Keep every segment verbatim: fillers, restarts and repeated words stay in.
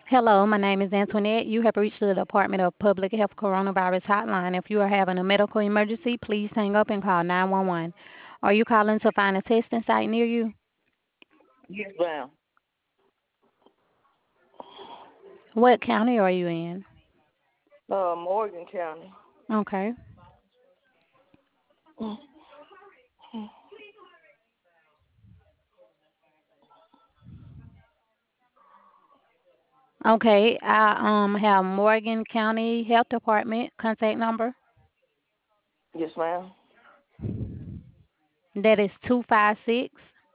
Hello, my name is Antoinette. You have reached the Department of Public Health Coronavirus Hotline. If you are having a medical emergency, please hang up and call nine one one. Are you calling to find a testing site near you? Yes, ma'am. What county are you in? Uh, Morgan County. Okay. Okay, I um have Morgan County Health Department contact number. Yes, ma'am. That is two five six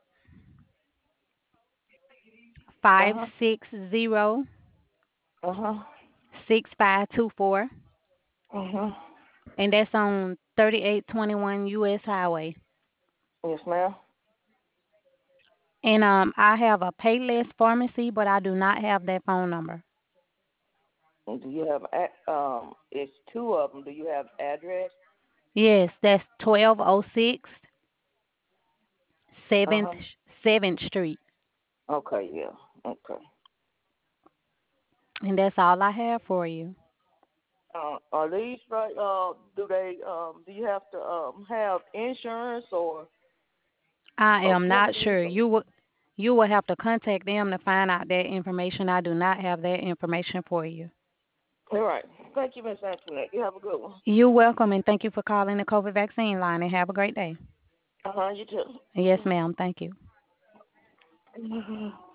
Uh five huh. six zero Uh huh. six five two four, Uh huh. and that's on thirty-eight twenty-one U S Highway. Yes, ma'am. And um, I have a Payless Pharmacy, but I do not have that phone number. And do you have a- um? It's two of them. Do you have address? Yes, that's twelve oh six Uh seventh huh. seventh Street, Okay. Yeah. Okay. and that's all I have for you. Uh, are these right? Uh, do they um? Do you have to um have insurance or I or am not privileges? sure. Or, You will you will have to contact them to find out that information. I do not have that information for you. all right. Thank you, Miss Antoinette. You have a good one. You're welcome, and thank you for calling the COVID vaccine line. And have a great day. Uh huh. You Yes, too. ma'am. Thank you.